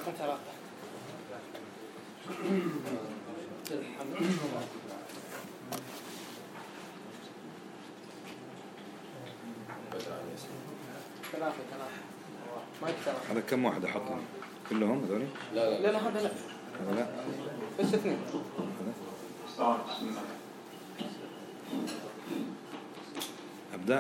ثلاثة. هذا كم واحد أحطهم؟ كلهم هذولي؟ لا لا هذا لا. هذا لا. بس اثنين. أبدأ.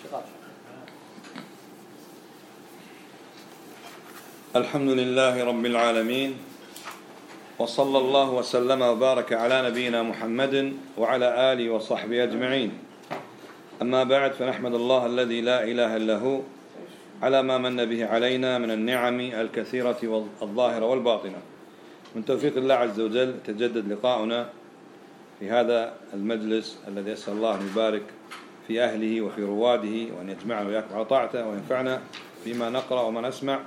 الحمد لله رب العالمين، وصلى الله وسلم وبارك على نبينا محمد وعلى آله وصحبه أجمعين. أما بعد، فنحمد الله الذي لا إله إلا هو على ما من به علينا من النعم الكثيرة والظاهرة والباطنة. من توفيق الله عز وجل تجدد لقاؤنا في هذا المجلس الذي أسأل الله أن يبارك في أهله وفي رواده، وأن يجمعنا وياكم على طاعته، وينفعنا بما نقرأ وما نسمع.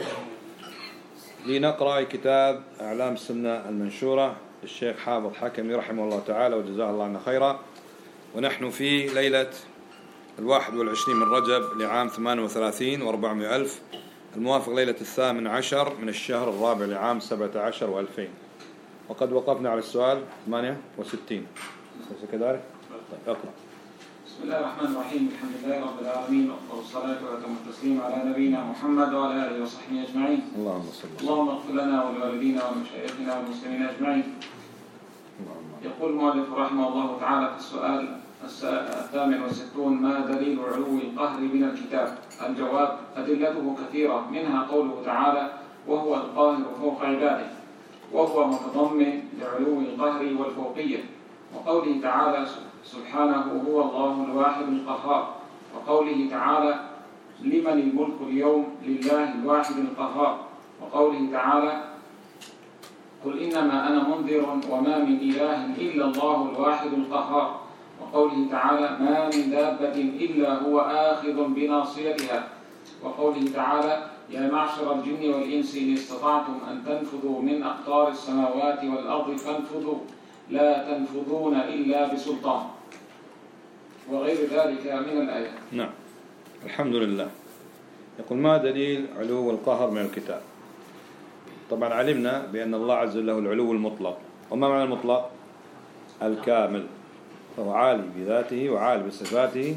لنقرأ كتاب أعلام السنة المنشورة للشيخ حافظ حكمي رحمه الله تعالى وجزاه الله عنا خيرا. ونحن في ليلة 21 من رجب لعام 38 و400 ألف، الموافق ليلة 18 من الشهر الرابع لعام 17 و2000. وقد وقفنا على السؤال 68. كذلك؟ طيب اقرأ. بسم الله الرحمن الرحيم. الحمد لله رب العالمين، والصلاة والتسليم على نبينا محمد وعلى آله وصحبه أجمعين. اللهم اغفر لنا ولوالدينا ومشايخنا والمسلمين أجمعين. يقول المؤلف رحمه الله تعالى في السؤال 68: ما دليل علو القهر من الكتاب؟ الجواب: أدلته كثيرة، منها قوله تعالى: وهو القاهر فوق عباده، وهو متضمن لعلو القهر والفوقية. وقوله تعالى سبحانه: هو الله الواحد القهار. وقوله تعالى: لمن الملك اليوم؟ لله الواحد القهار. وقوله تعالى: قل إنما أنا منذر وما من إله إلا الله الواحد القهار. وقوله تعالى: ما من دابة إلا هو آخذ بناصيتها. وقوله تعالى: يا معشر الجن والإنس إن استطعتم أن تنفذوا من أقطار السماوات والأرض فانفذوا لا تنفذون إلا بسلطان، وغير ذلك من الآيات. نعم، الحمد لله. يقول: ما دليل علو القهر من الكتاب؟ طبعا علمنا بأن الله عز وجل له العلو المطلق. وما معنى المطلق؟ الكامل، فهو عالي بذاته وعالي بصفاته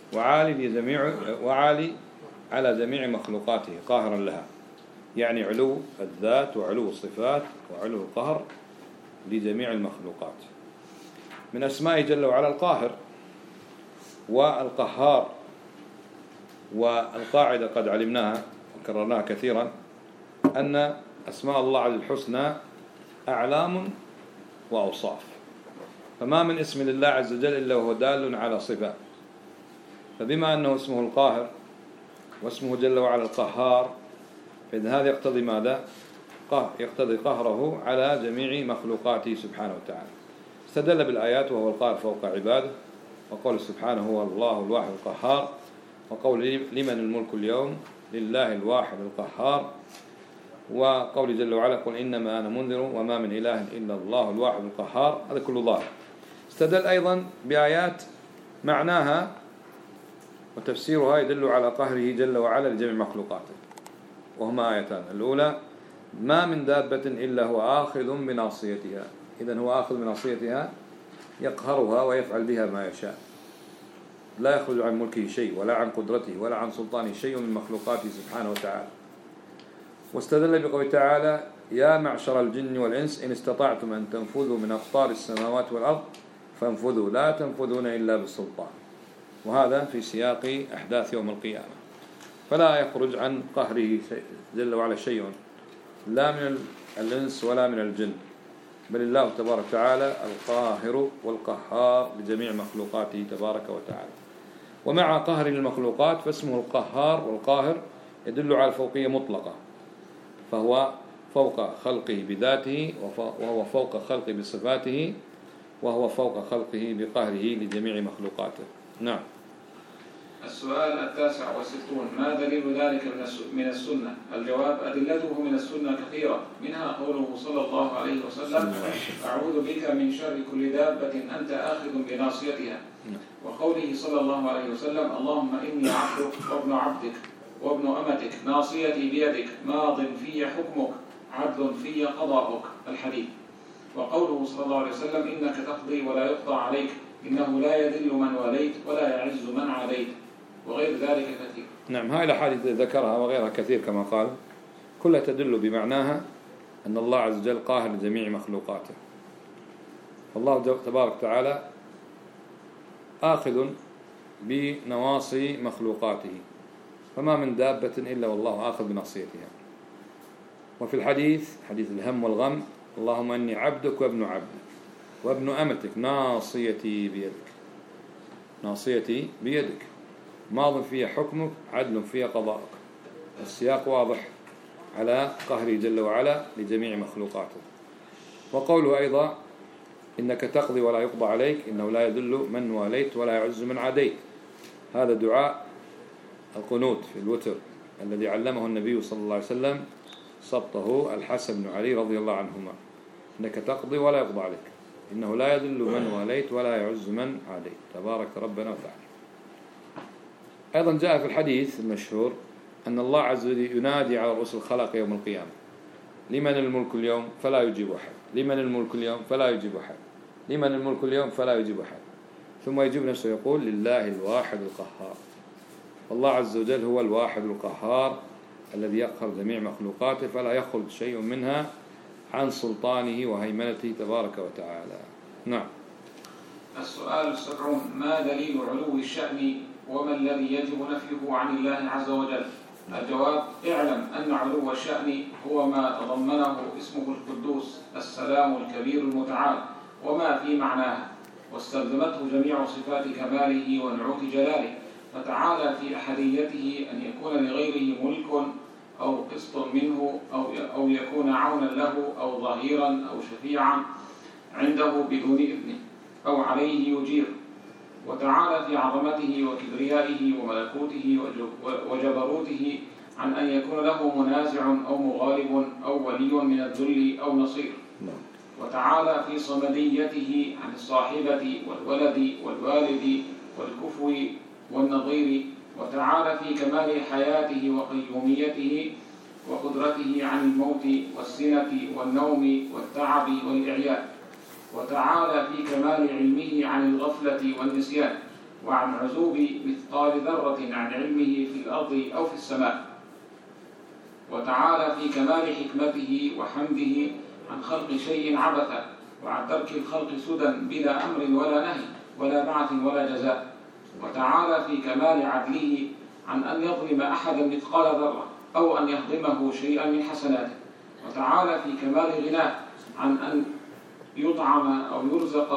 وعالي على جميع مخلوقاته قاهرا لها، يعني علو الذات وعلو الصفات وعلو القهر لجميع المخلوقات. من أسمائه جل وعلا القاهر والقهار. والقاعدة قد علمناها وكررناها كثيرا، أن أسماء الله الحسنى أعلام وأوصاف، فما من اسم لله عز وجل إلا وهو دال على صفة. فبما أنه اسمه القاهر واسمه جل وعلا القهار، فإذن هذا يقتضي ماذا؟ يقتضي قهره على جميع مخلوقاته سبحانه وتعالى. استدل بالآيات: وهو القاهر فوق عباده، وقول سبحانه: هو الله الواحد القهار، وقول لمن الملك اليوم؟ لله الواحد القهار، وقول جل وعلا: قل إنما أنا منذر وما من إله إلا الله الواحد القهار. هذا كله ظاهر. استدل أيضا بآيات معناها وتفسيرها يدل على قهره جل وعلا لجميع مخلوقاته، وهما آيتان: الأولى: ما من دابة إلا هو آخذ بناصيتها. إذن هو آخذ بناصيتها، يقهرها ويفعل بها ما يشاء، لا يخرج عن ملكه شيء ولا عن قدرته ولا عن سلطانه شيء من مخلوقاته سبحانه وتعالى. واستدل بقوله تعالى: يا معشر الجن والإنس إن استطعتم أن تنفذوا من أقطار السماوات والأرض فانفذوا لا تنفذون إلا بالسلطان. وهذا في سياق أحداث يوم القيامة، فلا يخرج عن قهره جل وعلا شيء، لا من الإنس ولا من الجن، بل الله تبارك وتعالى القاهر والقهار لجميع مخلوقاته تبارك وتعالى. ومع قهر المخلوقات فاسمه القهار والقاهر يدل على الفوقية مطلقة، فهو فوق خلقه بذاته، وهو فوق خلقه بصفاته، وهو فوق خلقه بقهره لجميع مخلوقاته. نعم. السؤال 69: ما دليل ذلك من السنة؟ الجواب: أدلته من السنة كثيرة، منها قوله صلى الله عليه وسلم: أعوذ بك من شر كل دابة أنت آخذ بناصيتها. وقوله صلى الله عليه وسلم: اللهم إني عبدك وابن عبدك وابن أمتك ناصيتي بيدك ماض في حكمك عدل في قضاؤك الحديث. وقوله صلى الله عليه وسلم إنك تقضي ولا يقضى عليك إنه لا يذل من واليت ولا يعز من عاديت، وغير ذلك كثير. نعم، هاي الأحاديث ذكرها وغيرها كثير كما قال، كلها تدل بمعناها أن الله عز وجل قاهر لجميع مخلوقاته. الله تبارك وتعالى آخذ بنواصي مخلوقاته، فما من دابة إلا والله آخذ بناصيتها. وفي الحديث حديث الهم والغم: اللهم أني عبدك وابن عبدك وابن أمتك ناصيتي بيدك، ناصيتي بيدك، ماض فيها حكمك عدل فيها قضاءك. السياق واضح على قهره جل وعلا لجميع مخلوقاته. وقوله أيضا: إنك تقضي ولا يقضى عليك إنه لا يذل من واليت ولا يعز من عاديت. هذا دعاء القنوت في الوتر الذي علمه النبي صلى الله عليه وسلم سبطه الحسن بن علي رضي الله عنهما: إنك تقضي ولا يقضى عليك إنه لا يذل من واليت ولا يعز من عاديت تبارك ربنا وتعالى. أيضا جاء في الحديث المشهور أن الله عز وجل ينادي على رؤوس الخلق يوم القيامة: لمن الملك اليوم؟ فلا يجيب أحد. لمن الملك اليوم؟ فلا يجيب أحد. لمن الملك اليوم؟ فلا يجيب أحد. ثم يجيب نفسه يقول: لله الواحد القهار. الله عز وجل هو الواحد القهار الذي يقهر جميع مخلوقاته، فلا يخرج شيء منها عن سلطانه وهيمنته تبارك وتعالى. نعم. السؤال 70: ما دليل علو الشأن وما الذي يجب نفيه عن الله عز وجل؟ الجواب: اعلم أن علو الشأن هو ما تضمنه اسمه القدوس السلام الكبير المتعال وما في معناه، واستلزمته جميع صفات كماله ونعوت جلاله، فتعالى في أحديته أن يكون لغيره ملك أو قسط منه أو يكون عونا له أو ظهيرا أو شفيعا عنده بدون إذنه أو عليه يجير، وتعالى في عظمته وكبريائه وملكوته وجبروته عن أن يكون له منازع أو مغالب أو ولي من الذل أو نصير، وتعالى في صمديته عن الصاحبة والولد والوالد والكفو والنظير، وتعالى في كمال حياته وقيوميته وقدرته عن الموت والسنة والنوم والتعب والإعياء، وتعالى في كمال علمه عن الغفلة والنسيان وعن عزوب مثقال ذرة عن علمه في الأرض أو في السماء، وتعالى في كمال حكمته وحمده عن خلق شيء عبثا وعن ترك الخلق سدى بلا أمر ولا نهي ولا بعث ولا جزاء، وتعالى في كمال عدله عن أن يظلم أحدا مثقال ذرة أو أن يهضمه شيئا من حسناته، وتعالى في كمال غناه عن أن يطعم أو يرزق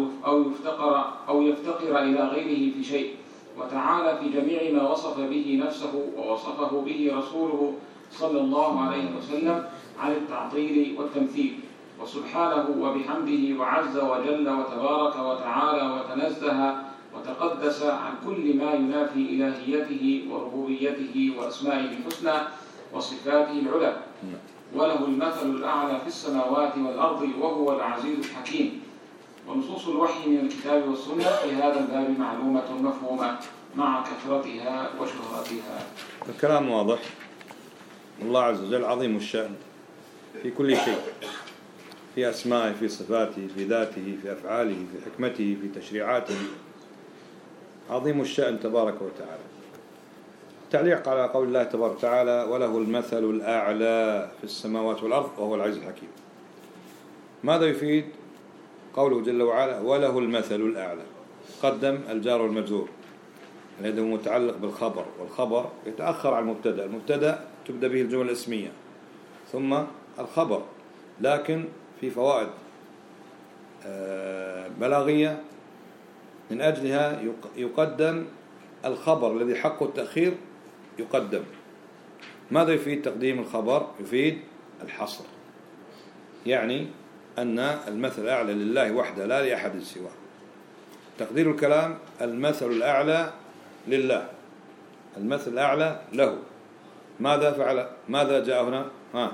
أو يفتقر إلى غيره في شيء، وتعالى في جميع ما وصف به نفسه ووصفه به رسوله صلى الله عليه وسلم عن التعطيل والتمثيل، وسبحانه وبحمده وعز وجل وتبارك وتعالى وتنزه وتقدس عن كل ما ينافي إلهيته وربوبيته وأسمائه الحسنى وصفاته العلى، وله المثل الأعلى في السماوات والأرض وهو العزيز الحكيم. ونصوص الوحي من الكتاب والسنة في هذا الباب معلومة مفهومة مع كثرتها وشهرتها. الكلام واضح. الله عز وجل عظيم الشأن في كل شيء، في أسمائه، في صفاته، في ذاته، في أفعاله، في حكمته، في تشريعاته، عظيم الشأن تبارك وتعالى. تعليق على قول الله تبارك وتعالى: وله المثل الأعلى في السماوات والأرض وهو العزيز الحكيم. ماذا يفيد قوله جل وعلا وله المثل الأعلى؟ قدم الجار والمجرور الذي هو متعلق بالخبر، والخبر يتأخر عن المبتدأ. المبتدأ تبدأ به الجمل الاسمية ثم الخبر، لكن في فوائد بلاغية من أجلها يقدم الخبر الذي حقه التأخير يقدم. ماذا يفيد تقديم الخبر؟ يفيد الحصر، يعني أن المثل الأعلى لله وحده لا لأحد سواه. تقدير الكلام: المثل الأعلى لله، المثل الأعلى له. ماذا فعل؟ ماذا جاء هنا؟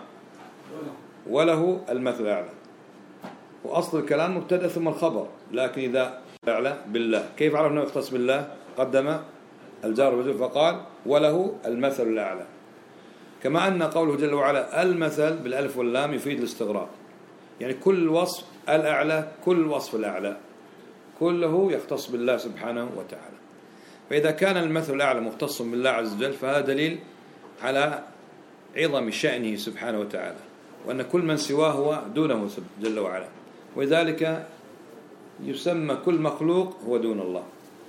وله المثل الأعلى. وأصل الكلام مبتدأ ثم الخبر، لكن إذا أعلى بالله، كيف عرف أنه يختص بالله؟ قدم الجار والمجرور فقال وله المثل الأعلى. كما أن قوله جل وعلا المثل بالألف واللام يفيد الاستغراق، يعني كل وصف الأعلى، كل وصف الأعلى كله يختص بالله سبحانه وتعالى. فإذا كان المثل الأعلى مختص بالله عز وجل فهذا دليل على عظم شأنه سبحانه وتعالى، وأن كل من سواه هو دونه جل وعلا، ولذلك يسمى كل مخلوق هو دون الله.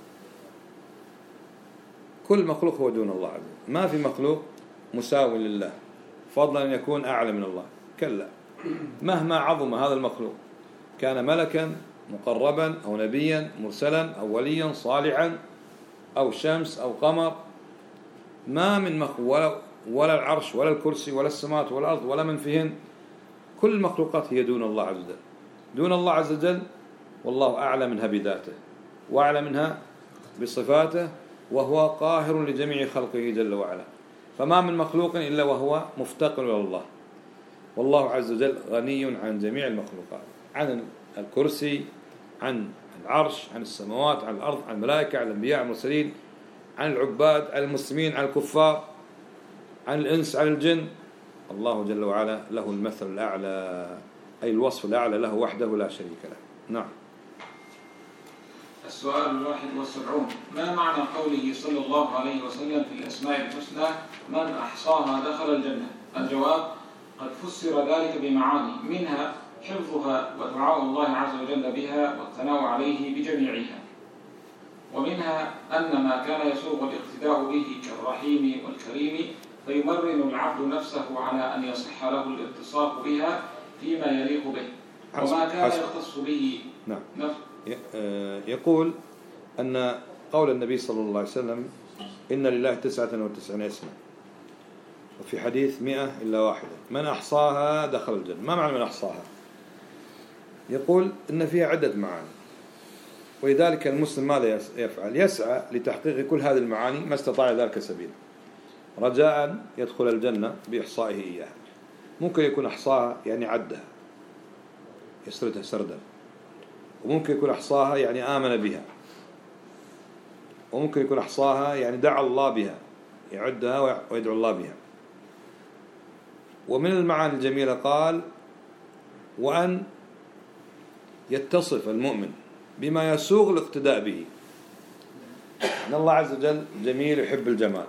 كل مخلوق هو دون الله عز وجل، ما في مخلوق مساو لله فضلا أن يكون أعلى من الله، كلا، مهما عظم هذا المخلوق، كان ملكا مقربا أو نبيا مرسلا أو وليا صالحا أو شمس أو قمر، ما من مخلوق ولا العرش ولا الكرسي ولا السماوات ولا الأرض ولا من فيهن، كل المخلوقات هي دون الله عز وجل، دون الله عز وجل، والله أعلى منها بذاته وأعلى منها بصفاته، وهو قاهر لجميع خلقه جل وعلا، فما من مخلوق إلا وهو مفتقر إلى الله، والله عز وجل غني عن جميع المخلوقات، عن الكرسي، عن العرش، عن السماوات، عن الأرض، عن الملائكة، عن الأنبياء المرسلين، عن العباد، عن المسلمين، عن الكفار، عن الإنس، عن الجن. الله جل وعلا له المثل الأعلى، أي الوصف الأعلى له وحده لا شريك له. نعم. السؤال 71: ما معنى قوله صلى الله عليه وسلم في الأسماء الحسنى من أحصاها دخل الجنة؟ الجواب: قد فسر ذلك بمعاني، منها حفظها ودعاء الله عز وجل بها والثناء عليه بجميعها، ومنها أن ما كان يسوغ الاقتداء به كالرحيم والكريم فيمرن العبد نفسه على أن يصح له الاتصاف بها فيما يليق به، وما كان يختص به نعم. يقول أن قول النبي صلى الله عليه وسلم إن لله 99 اسما، وفي حديث 100 إلا واحدة، من أحصاها دخل الجنة. ما معنى من أحصاها؟ يقول إن فيها عدة معاني، ولذلك المسلم ماذا يفعل؟ يسعى لتحقيق كل هذه المعاني ما استطاع ذلك سبيلا، رجاء يدخل الجنة بإحصائه إياها. ممكن يكون أحصاها يعني عدها يسردها سردا، وممكن يكون أحصاها يعني آمن بها، وممكن يكون أحصاها يعني دعا الله بها، يعدها ويدعو الله بها. ومن المعاني الجميلة قال: وأن يتصف المؤمن بما يسوغ الاقتداء به، أن الله عز وجل جميل يحب الجمال،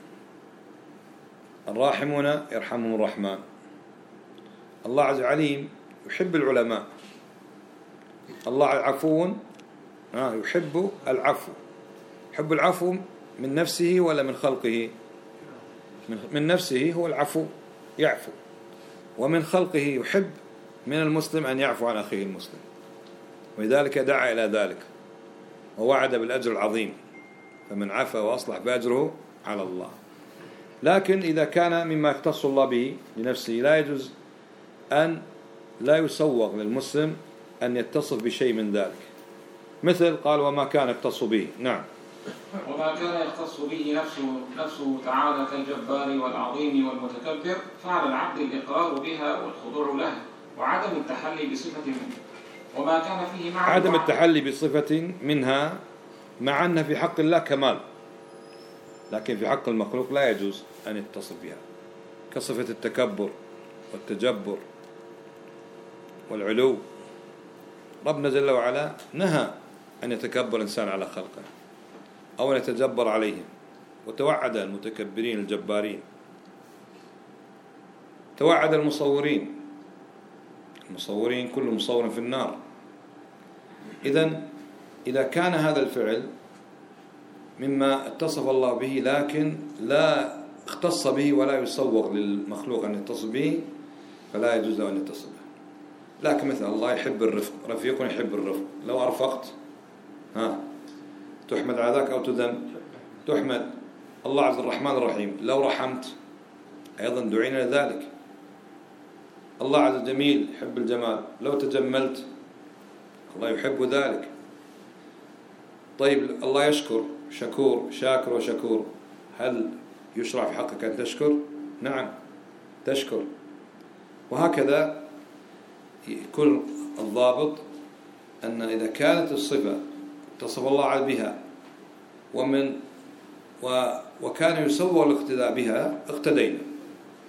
الراحمون يرحمهم الرحمن، الله عز وجل عليم يحب العلماء، الله عفو يحب العفو. يحب العفو من نفسه ولا من خلقه؟ من نفسه، هو العفو يعفو، ومن خلقه يحب من المسلم أن يعفو عن أخيه المسلم، ولذلك دعا إلى ذلك ووعد بالأجر العظيم، فمن عفا وأصلح فأجره على الله. لكن إذا كان مما يختص الله به لنفسه لا يجوز أن لا يسوغ للمسلم أن يتصف بشيء من ذلك، مثل قال: وما كان يختص به. نعم. وما كان يختص به نفسه تعالى كالجبار والعظيم والمتكبر، فعلى العبد الإقرار بها والخضوع لها وعدم التحلي بصفة منه. وما كان فيه عدم التحلي بصفة منها، مع أن في حق الله كمال، لكن في حق المخلوق لا يجوز أن يتصف بها، كصفة التكبر والتجبر والعلو. ربنا جل وعلا نهى أن يتكبر الإنسان على خلقه أو أن يتجبر عليهم، وتوعد المتكبرين الجبارين، توعد المصورين كل مصور في النار. إذا كان هذا الفعل مما اتصف الله به لكن لا اختص به ولا يسوغ للمخلوق أن يتصف به، فلا يجوز له أن يتصف به. لكن مثل الله يحب الرفق، رفيق يحب الرفق، لو أرفقت تحمد على ذاك أو تذم؟ تحمد. الله عز الرحمن الرحيم، لو رحمت أيضا دعينا لذلك. الله عز جميل يحب الجمال، لو تجملت الله يحب ذلك. طيب الله يشكر، شكور، شاكر وشكور، هل يشرع في حقك أن تشكر؟ نعم تشكر. وهكذا يكون الضابط أن إذا كانت الصفة اتصف الله بها وكان يسوغ الاقتداء بها اقتدينا،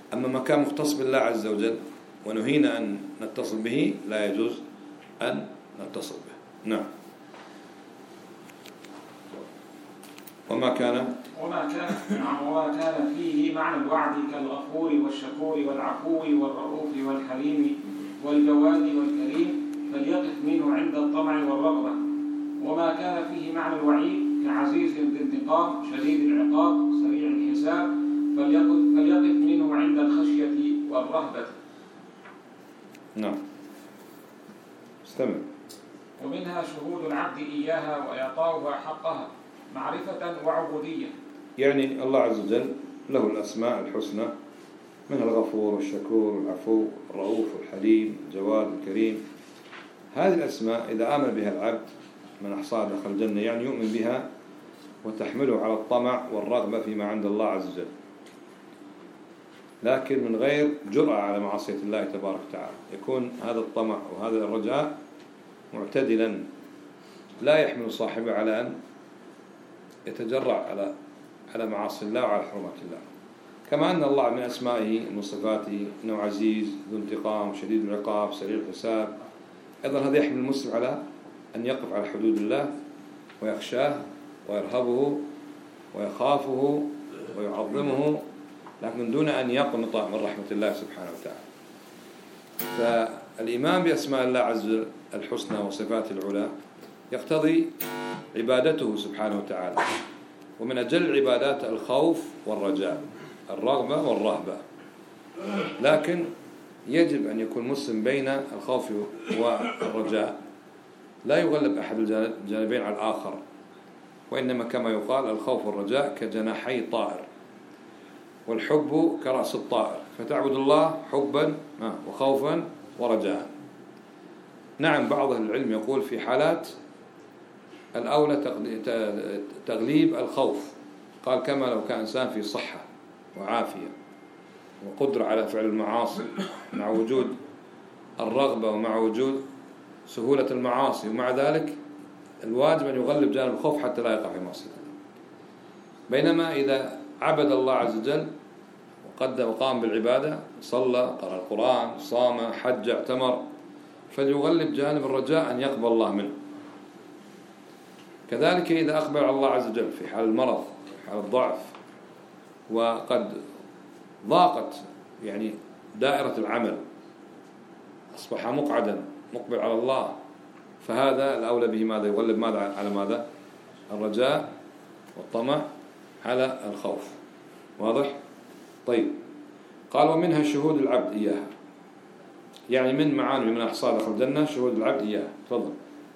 أما مكان مختص بالله عز وجل ونهينا أن نتصل به لا يجوز أن نتصل به. نعم. وما كان فيه معنى الوعد كالغفور والشكور والعفو والرؤوف والحليم والجواد والكريم فليقف منه عند الطمع والرغبة. وما كان فيه معنى الوعيد كعزيز الانتقام شديد العقاب سريع الحساب فليقف منه عند الخشية والرهبة. نعم. استمع. ومنها شهود العبد إياها وإعطاؤها حقها معرفة وعبودية. يعني الله عز وجل له الأسماء الحسنى منها الغفور والشكور والعفو الرؤوف والحليم الجواد الكريم. هذه الأسماء إذا آمن بها العبد من أحصاها دخل الجنة، يعني يؤمن بها وتحمله على الطمع والرغبة فيما عند الله عز وجل، لكن من غير جرأة على معصية الله تبارك وتعالى. يكون هذا الطمع وهذا الرجاء معتدلا لا يحمل صاحبه على أن يتجرع على معاصي الله وعلى حرمات الله. كما أن الله من أسمائه ومن صفاته أنه عزيز ذو انتقام شديد العقاب سريع الحساب، أيضا هذا يحمل المسلم على أن يقف على حدود الله ويخشاه ويرهبه ويخافه ويعظمه، لكن دون أن يقنط من رحمة الله سبحانه وتعالى. فالإيمان بأسماء الله عز وجل الحسنى وصفاته العلى يقتضي عبادته سبحانه وتعالى، ومن أجل العبادات الخوف والرجاء الرغبة والرهبة، لكن يجب أن يكون مسلم بين الخوف والرجاء، لا يغلب أحد الجانبين على الآخر، وإنما كما يقال الخوف والرجاء كجناحي طائر، والحب كرأس الطائر، فتعبد الله حبا وخوفا ورجاء. نعم، بعض أهل العلم يقول في حالات الأولى تغليب الخوف، قال كما لو كان إنسان في صحة وعافية وقدرة على فعل المعاصي مع وجود الرغبة ومع وجود سهولة المعاصي، ومع ذلك الواجب أن يغلب جانب الخوف حتى لا يقع في معصية الله. بينما إذا عبد الله عز وجل وقام بالعبادة صلى قرأ القرآن صام حج اعتمر، فليغلب جانب الرجاء أن يقبل الله منه. كذلك إذا أقبل على الله عز وجل في حال المرض في حال الضعف وقد ضاقت يعني دائرة العمل أصبح مقعدا مقبل على الله، فهذا الأولى به ماذا؟ يغلب ماذا على ماذا؟ الرجاء والطمع على الخوف. واضح؟ طيب، قال ومنها شهود العبد إياها، يعني من معاني من أحصاء دخل الجنة شهود العبد إياها. تفضل.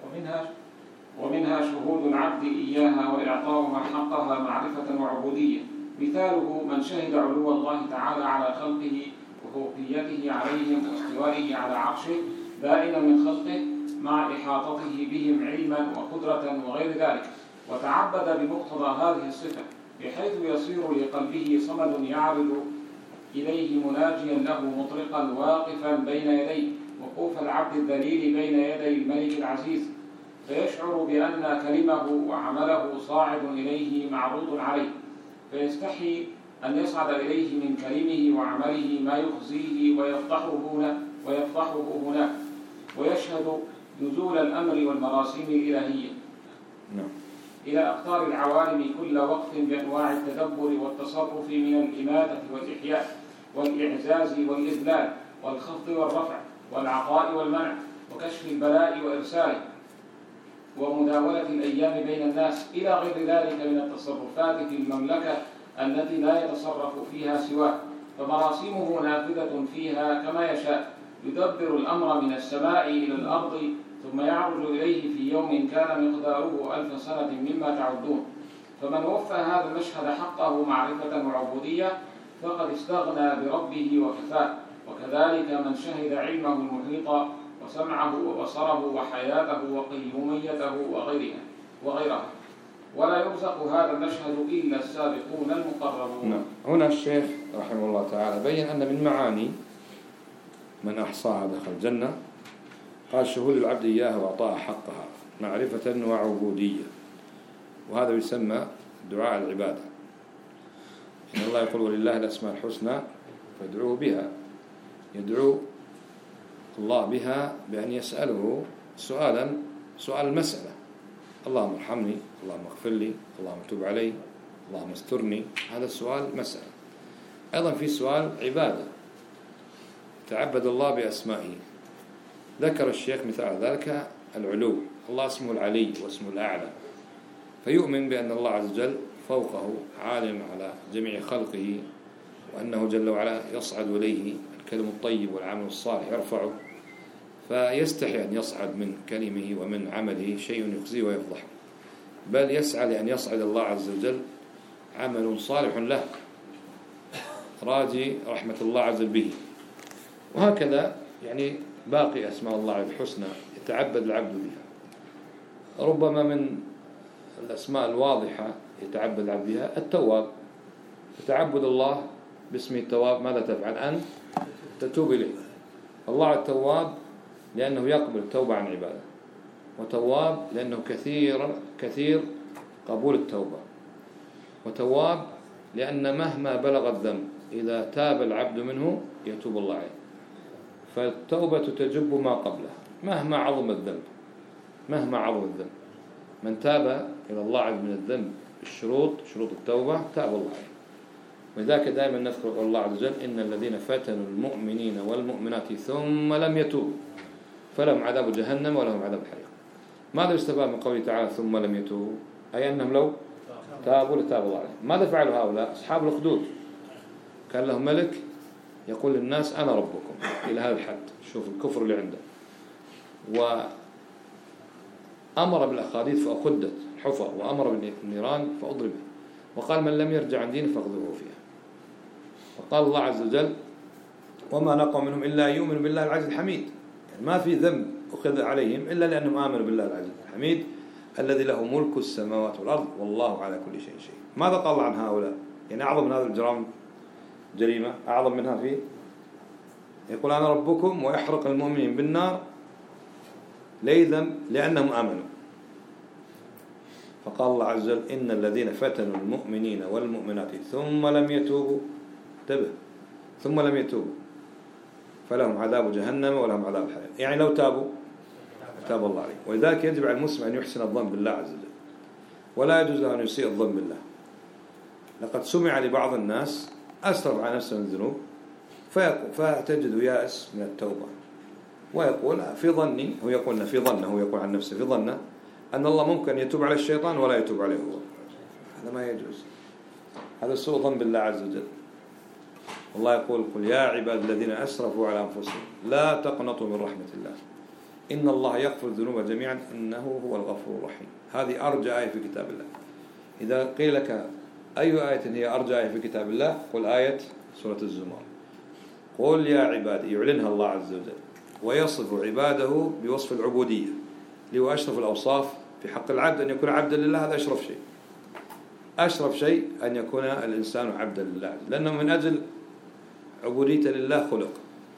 ومنها شهود العبد إياها وإعطاؤها حقها معرفة وعبودية. مثاله من شهد علو الله تعالى على خلقه وفوقيته عليهم واستوائه على عرشه بائنا من خلقه مع إحاطته بهم علما وقدرة وغير ذلك، وتعبد بمقتضى هذه الصفة بحيث يصير لقلبه صمد يعرض إليه مناجيا له مطرقا واقفا بين يديه وقوف العبد الذليل بين يدي الملك العزيز، فيشعر بأن كلمه وعمله صاعد إليه معروض عليه، فيستحي أن يصعد إليه من كلمه وعمله ما يخزيه ويفضحه هناك، ويشهد نزول الأمر والمراسيم الإلهية إلى أقطار العوالم كل وقت بأنواع التدبر والتصرف من الإماتة والإحياء والإعزاز والإذلال والخفض والرفع والعطاء والمنع وكشف البلاء وإرساله ومداولة الأيام بين الناس إلى غير ذلك من التصرفات في المملكة التي لا يتصرف فيها سواه، فمراسيمه نافذة فيها كما يشاء، يدبر الأمر من السماء إلى الأرض ثم يعرج إليه في يوم كان مقداره 1000 سنة مما تعدون. فمن وفى هذا المشهد حقه معرفة وعبودية فقد استغنى بربه وكفاه، وكذلك من شهد علمه المحيط وسمعه وبصره وحياته وقيوميته وغيرها، ولا يرزق هذا المشهد إلا السابقون المقربون. هنا الشيخ رحمه الله تعالى بين أن من معاني من أحصاها دخل الجنة قال شهود العبد إياها وأعطاها حقها معرفة وعبودية، وهذا يسمى دعاء العبادة. إن الله يقول ولله الأسماء الحسنى فيدعوه بها، يدعو الله بها بأن يسأله سؤال المسألة: اللهم ارحمني، اللهم اغفر لي، اللهم تب علي، اللهم استرني. هذا السؤال مسألة. أيضا في سؤال عبادة، تعبد الله بأسمائه. ذكر الشيخ مثال ذلك العلو، الله اسمه العلي واسمه الأعلى، فيؤمن بأن الله عز وجل فوقه عالم على جميع خلقه، وأنه جل وعلا يصعد إليه الكلم الطيب والعمل الصالح يرفعه، فيستحي أن يصعد من كلمه ومن عمله شيء يخزيه ويفضحه، بل يسعى لأن يصعد الله عز وجل عمل صالح له راجي رحمة الله عز وجل به. وهكذا يعني باقي أسماء الله الحسنى يتعبد العبد بها. ربما من الأسماء الواضحة يتعبد العبد بها التواب، تعبد الله باسم التواب. ماذا تفعل؟ أن تتوب إليه. الله التواب لأنه يقبل التوبة عن عباده، وتواب لأنه كثير قبول التوبة، وتواب لأن مهما بلغ الذنب إذا تاب العبد منه يتوب الله عليه، فالتوبة تجب ما قبلها مهما عظم الذنب. من تاب إلى الله من الذنب شروط التوبة تاب الله عليه. ولذلك دائما نذكر الله عز وجل: إن الذين فتنوا المؤمنين والمؤمنات ثم لم يتوبوا فلهم عذاب جهنم ولهم عذاب الحريق. ماذا يستفاد من قوله تعالى ثم لم يتوبوا؟ أي أنهم لو تابوا لتاب الله عليهم. ماذا فعلوا هؤلاء؟ أصحاب الأخدود، كان لهم ملك يقول للناس أنا ربكم إلى هذا الحد. شوف الكفر اللي عنده. وأمر بالأخاديد فأخدت الحفر، وأمر بالنيران فأضربت، وقال: من لم يرجع عن دينه فاقذفوه فيها. وقال الله عز وجل: وما نقوا منهم إلا يؤمنوا بالله العزيز الحميد. يعني ما في ذنب أخذ عليهم إلا لأنهم آمنوا بالله العزيز الحميد الذي له ملك السماوات والأرض والله على كل شيء شهيد. ماذا قال عن هؤلاء؟ يعني أعظم من هذا الجرام جريمة أعظم منها فيه. يقول: أنا ربكم ويحرق المؤمنين بالنار لأنهم آمنوا. فقال الله عز وجل: إن الذين فتنوا المؤمنين والمؤمنات ثم لم يتوبوا فلهم عذاب جهنم ولهم عذاب الحريق. يعني لو تابوا تاب الله عليه. ولذلك يجب على المسلم أن يحسن الظن بالله عز وجل، ولا يجوز له أن يسيء الظن بالله. لقد سمع لبعض الناس أسرف على نفسه من الذنوب فتجد يائس من التوبة، ويقول في ظني، هو يقول في ظنه، هو يقول عن نفسه في ظنه أن الله ممكن يتوب على الشيطان ولا يتوب عليه هو. هذا ما يجوز، هذا سوء ظن بالله عز وجل. الله يقول: قل يا عباد الذين أسرفوا على أنفسهم لا تقنطوا من رحمة الله إن الله يغفر الذنوب جميعا إنه هو الغفور الرحيم. هذه أرجى آية في كتاب الله. إذا قيل لك أي آية هي أرجى آية في كتاب الله؟ قل آية سورة الزمر. قل يا عبادي، يعلنها الله عز وجل ويصف عباده بوصف العبودية، اللي هو أشرف الأوصاف في حق العبد، أن يكون عبدا لله. هذا أشرف شيء أن يكون الإنسان عبدا لله، لأنه من أجل عبوديته لله خلق.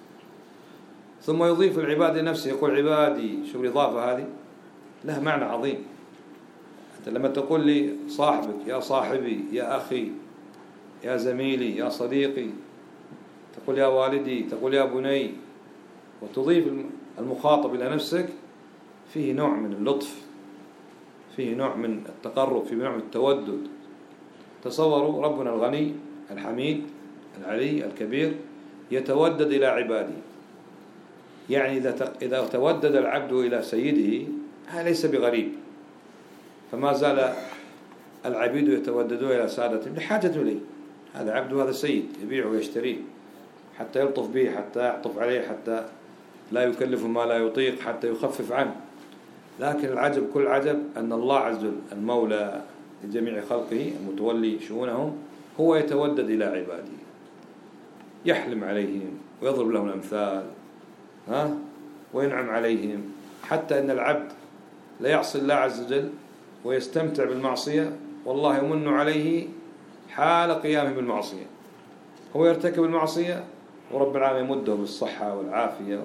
ثم يضيف العباد لنفسه، يقول عبادي. شوف الإضافة هذه لها معنى عظيم. أنت لما تقول لي صاحبك يا صاحبي، يا أخي، يا زميلي، يا صديقي، تقول يا والدي، تقول يا بني، وتضيف المخاطب إلى نفسك، فيه نوع من اللطف، فيه نوع من التقرب، فيه نوع من التودد. تصوروا ربنا الغني الحميد العلي الكبير يتودد إلى عباده. يعني إذا تودد العبد إلى سيده هذا ليس بغريب، فما زال العبيد يتوددون إلى سادتهم لحاجة إليه. هذا عبد وهذا سيد، يبيع ويشتريه حتى يلطف به، حتى يعطف عليه، حتى لا يكلف ما لا يطيق، حتى يخفف عنه. لكن العجب كل عجب أن الله عز وجل المولى لجميع خلقه المتولي شؤونهم هو يتودد إلى عباده، يحلم عليهم ويضرب لهم الأمثال وينعم عليهم، حتى أن العبد لا يعصي الله عز وجل ويستمتع بالمعصية والله يمن عليه حال قيامه بالمعصية. هو يرتكب المعصية ورب العالمين يمده بالصحة والعافية،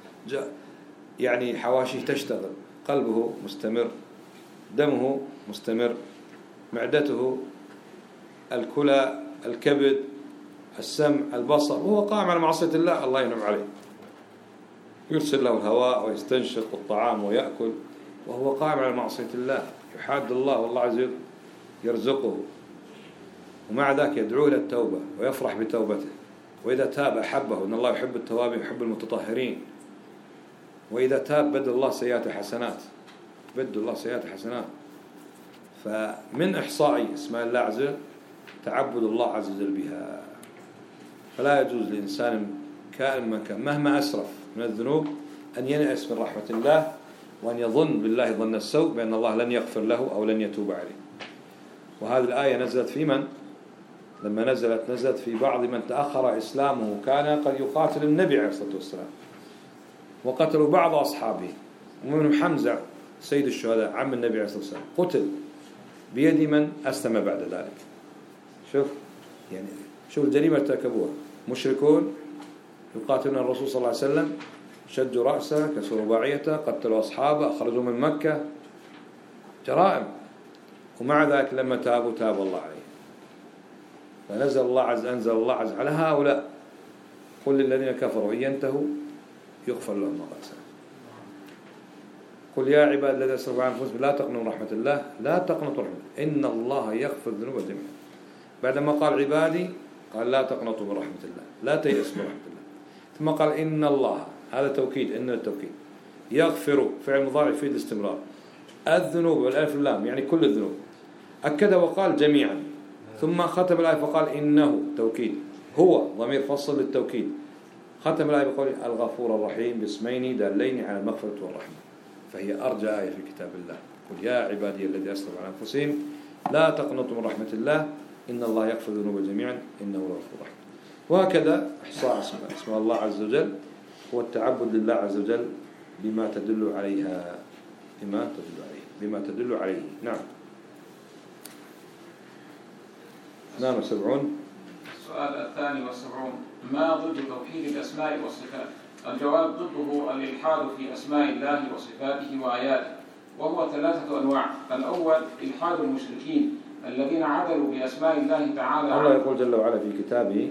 يعني حواشيه تشتغل، قلبه مستمر، دمه مستمر، معدته، الكلى، الكبد، السمع، البصر، وهو قائم على معصية الله، الله ينعم عليه، يرسل له الهواء ويستنشق الطعام ويأكل وهو قائم على معصية الله، يحاد الله والله عز وجل يرزقه، ومع ذلك يدعو إلى التوبة ويفرح بتوبته، وإذا تاب أحبه، إن الله يحب التوابين يحب المتطهرين، وإذا تاب بدل الله سيئات حسنات، بدل الله سيئات حسنات. فمن إحصاء اسماء الله عز وجل تعبد الله عز وجل بها، فلا يجوز لإنسان كائن من كان مهما أسرف من الذنوب أن ينأس من رحمة الله، وأن يظن بالله ظن السوء بأن الله لن يغفر له أو لن يتوب عليه. وهذه الآية نزلت في من؟ لما نزلت في بعض من تأخر إسلامه، كان قد يقاتل النبي عليه الصلاة والسلام، وقتلوا بعض أصحابه، ومنهم حمزة سيد الشهداء عم النبي عليه الصلاة والسلام، قتل بيد من أسلم بعد ذلك. شوف الجريمة ارتكبوها، مشركون يقاتلون الرسول صلى الله عليه وسلم، شجوا رأسه، كسروا باعيته، قتلوا أصحابه، أخرجوا من مكة، جرائم، ومع ذلك لما تابوا تاب الله عليه. فنزل أنزل الله عز على هؤلاء: قل للذين كفروا إن ينتهوا يغفر لهم ما قد سلف. قل يا عباد الذين أسرفوا على أنفسهم لا تقنطوا من رحمة الله، لا تقنطوا من رحمة الله، إن الله يغفر الذنوب جميعا. بعدما قال عبادي قال لا تقنطوا من رحمة الله، لا تيأسوا من رحمة الله، ثم قال إن الله، هذا توكيد، إن التوكيد، يغفر فعل مضارع يفيد الاستمرار، الذنوب والألف واللام يعني كل الذنوب، أكد وقال جميعا، ثم ختم الآية فقال إنه توكيد، هو ضمير فصل للتوكيد، ختم الآية بقول الغفور الرحيم باسمين دالين على المغفرة والرحمة، فهي أرجى آية في كتاب الله. قل يا عبادي الذين أسرفوا على أنفسهم لا تقنطوا من رحمة الله إن الله يغفر الذنوب جميعا إنه هو الغفور الرحيم. وهكذا إحصاء اسم الله عز وجل هو التعبد لله عز وجل بما تدل عليها، بما تدل عليه. نعم. 72. السؤال 72: ما ضد توحيد الأسماء والصفات؟ الجواب: ضده الإلحاد في أسماء الله وصفاته وآياته، وهو 3 أنواع. الأول إلحاد المشركين الذين عدلوا بأسماء الله تعالى. الله يقول جل وعلا في كتابه: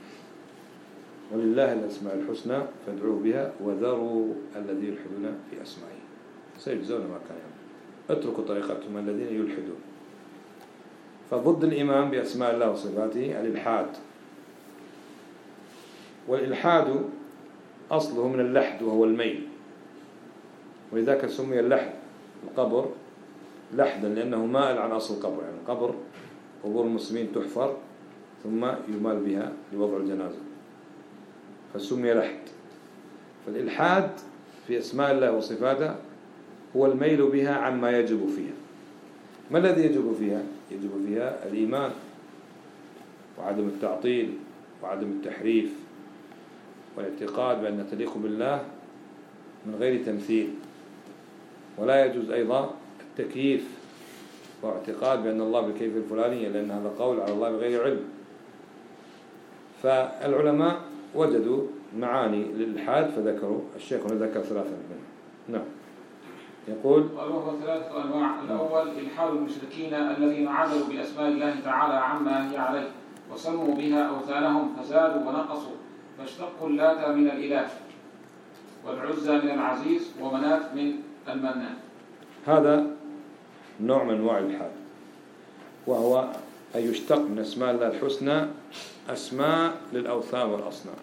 ولله الأسماء الحسنى فادعوه بها وذروا الذين يلحدون في أسمائه سيجزون ما كانوا يعملون. اتركوا طريقتهم الذين يلحدون. فضد الإيمان بأسماء الله وصفاته الإلحاد، والإلحاد أصله من اللحد وهو الميل، ولذلك سمي اللحد القبر لحدا لأنه مائل عن أصل القبر، يعني القبر قبور المسلمين تحفر ثم يمال بها لوضع الجنازة، فسمي لحد. فالإلحاد في أسماء الله وصفاته هو الميل بها عما يجب فيها. ما الذي يجب فيها؟ يجب فيها الإيمان وعدم التعطيل وعدم التحريف والاعتقاد بأن تليق بالله من غير تمثيل، ولا يجوز أيضا التكييف واعتقاد بأن الله بالكيف الفلاني، لأن هذا قول على الله بغير علم. فالعلماء وجدوا معاني للإلحاد فذكروا، الشيخ ذكر 3 منها. نعم. يقول: وهو 3 أنواع. الأول إلحاد المشركين الذين عدلوا بأسماء الله تعالى عما هي عليه وسموا بها أوثانهم فزادوا ونقصوا، فاشتقوا اللات من الإله والعزى من العزيز ومنات من المنان. هذا نوع من أنواع الإلحاد، وهو أن يشتق من أسماء الله الحسنى أسماء للأوثان والأصنام.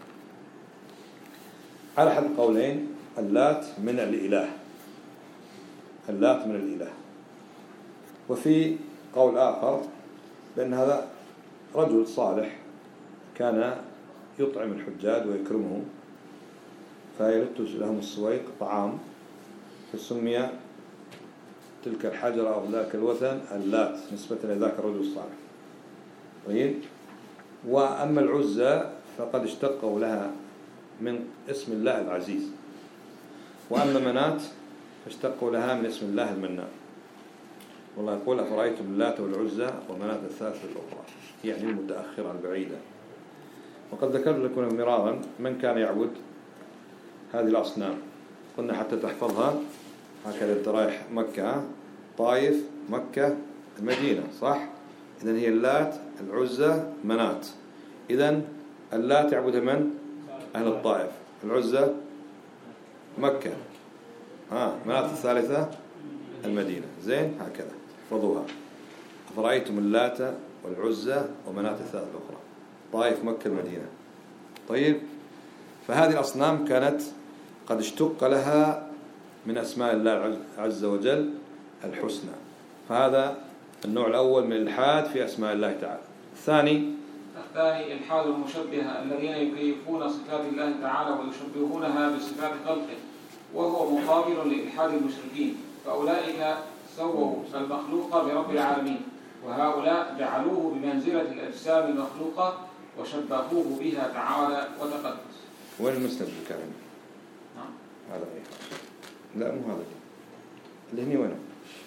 على حد القولين: اللات من الإله، اللات من الإله. وفي قول آخر بأن هذا رجل صالح كان يطعم الحجاج ويكرمهم، فيلت لهم السويق طعام، فسمي تلك الحجرة أو ذاك الوثن اللات نسبة لذاك الرجل الصالح. طيب. وأما العزى فقد اشتقوا لها من اسم الله العزيز، وأما منات فاشتقوا لها من اسم الله المنان. والله يقول: أفرأيتم اللات والعزى ومنات الثالثة الأخرى، يعني المتأخرة البعيدة. وقد ذكرت لكم مرارا من كان يعبد هذه الأصنام، قلنا حتى تحفظها هكذا أنت رايح مكة، طائف، مكة، المدينة، صح؟ إذن هي اللات، العزى، منات. إذن اللات يعبدها من؟ أهل الطائف. العزى مكة. مناة الثالثة المدينة. زين هكذا احفظوها. أفرأيتم اللات والعزى ومناة الثالثة الأخرى. طائف مكة المدينة. طيب، فهذه الأصنام كانت قد اشتق لها من أسماء الله عز وجل الحسنى. فهذا النوع الأول من الإلحاد في أسماء الله تعالى. الثاني إلحاد المشبهة الذين يكيفون صفات الله تعالى ويشبهونها بصفات خلقه، وهو مقابل لإلحاد المشركين، فأولئك سووا المخلوق برب العالمين، وهؤلاء جعلوه بمنزلة الأجسام المخلوقة وشبهوه بها تعالى وتقدس. وين المسند بالكلام؟ هذا أي حاجة. لا، مو هذا اللي هني. وين؟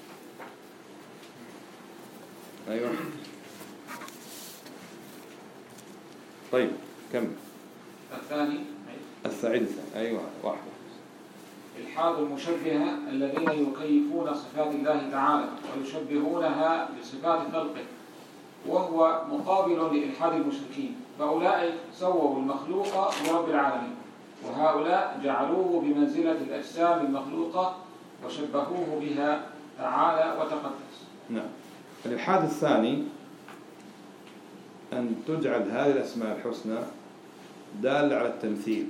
أيوة. طيب كم؟ الثاني. أيوة، واحدة. إلحاد المشبهة الذين يكيفون صفات الله تعالى ويشبهونها بصفات خلقه، وهو مقابل لإلحاد المشركين، فأولئك سووا المخلوق برب العالمين، وهؤلاء جعلوه بمنزلة الأجسام المخلوقة وشبهوه بها تعالى وتقدس. نعم. الإلحاد الثاني أن تجعل هذه الأسماء الحسنى دالة على التمثيل،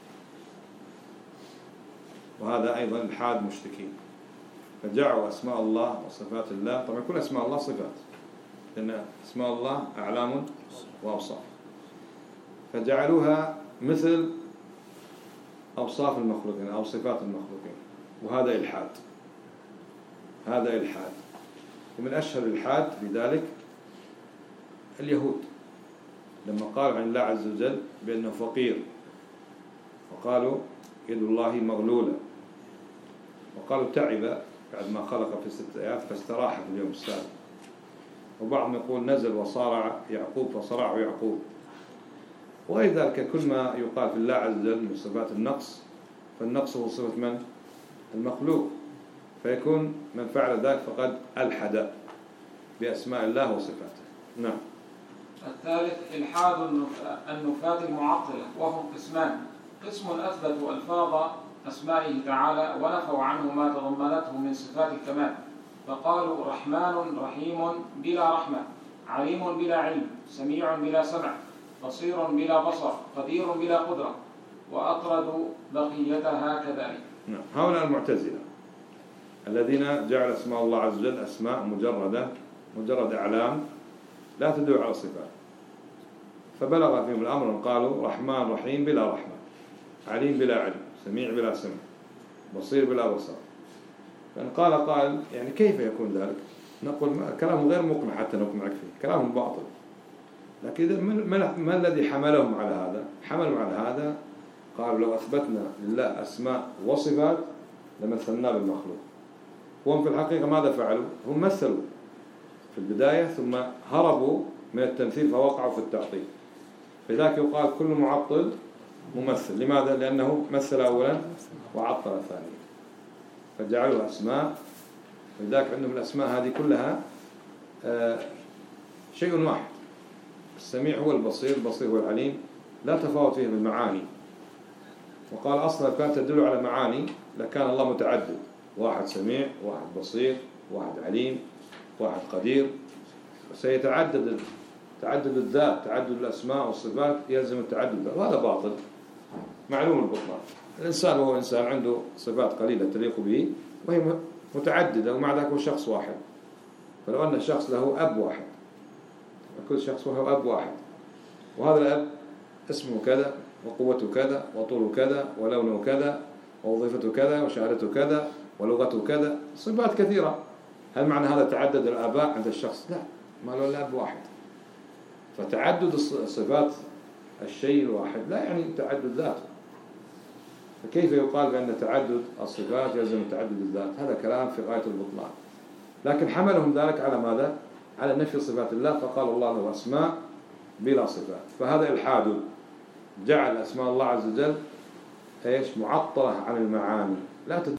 وهذا أيضا إلحاد مشركين. فجعلوا أسماء الله وصفات الله، طبعا كل أسماء الله صفات، لأن أسماء الله أعلام وأوصاف، فجعلوها مثل أوصاف المخلوقين أو صفات المخلوقين، وهذا إلحاد. هذا إلحاد. ومن أشهر الإلحاد في ذلك اليهود، لما قالوا عن الله عز وجل بأنه فقير، وقالوا يد الله مغلولة، وقالوا تعب بعد ما خلق في 6 آيات فاستراح في اليوم السابع. وبعضهم يقول نزل وصارع يعقوب فصرعه يعقوب. وغير ذلك كل ما يقال في الله عز وجل من صفات النقص، فالنقص هو صفة من؟ المخلوق، فيكون من فعل ذلك فقد ألحد بأسماء الله وصفاته. نعم. الثالث إلحاد النفاة المعطلة، وهم قسمان: قسم أثبتوا ألفاظ أسمائه تعالى ونفوا عنه ما تضمنته من صفات الكمال، فقالوا رحمن رحيم بلا رحمة، عليم بلا علم، سميع بلا سمع، بصير بلا بصر، قدير بلا قدرة، وأطردوا بقيتها كذلك. نعم. هؤلاء المعتزلة الذين جعل اسماء الله عز وجل أسماء مجرد أعلام لا تدل على صفات، فبلغ فيهم الأمر قالوا رحمن رحيم بلا رحمة، عليم بلا علم، سميع بلا سمع، بصير بلا بصر. فإن قال يعني كيف يكون ذلك؟ نقول كلام غير مقنع حتى نقنعك فيه، كلام باطل. لكن ما الذي حملهم على هذا؟ حملوا على هذا قالوا لو أثبتنا لله أسماء وصفات لمثلنا بالمخلوق. وهم في الحقيقة ماذا فعلوا؟ هم مثلوا في البداية ثم هربوا من التمثيل فوقعوا في التعطيل. فذاك يقال كل معطل ممثل. لماذا؟ لأنه مثل أولا وعطل ثانيا، فجعلوا أسماء. فذاك عندهم الأسماء هذه كلها شيء واحد. السميع هو البصير، البصير هو العليم، لا تفاوت فيه بالمعاني. وقال أصلا كانت تدل على معاني لكان الله متعدد، واحد سميع، واحد بصير، واحد عليم، واحد قدير. وسيتعدد تعدد الذات، تعدد الأسماء والصفات يلزم التعدد، وهذا باطل معلوم البطلان. الإنسان وهو إنسان عنده صفات قليلة تليق به وهي متعددة، ومع ذلك هو شخص واحد. فلو أن الشخص له أب واحد، كل شخص له أب واحد، وهذا الأب اسمه كذا وقوته كذا وطوله كذا ولونه كذا ووظيفته كذا وشهادته كذا ولغته كذا، صفات كثيرة. هل معنى هذا تعدد الآباء عند الشخص؟ لا، ما له إلا أب واحد. فتعدد صفات الشيء الواحد لا يعني تعدد ذاته. فكيف يقال بأن تعدد الصفات يلزم تعدد الذات؟ هذا كلام في غاية البطلان. لكن حملهم ذلك على ماذا؟ على نفي صفات الله، فقال الله له أسماء بلا صفات. فهذا إلحاد، جعل أسماء الله عز وجل معطلة عن المعاني، لا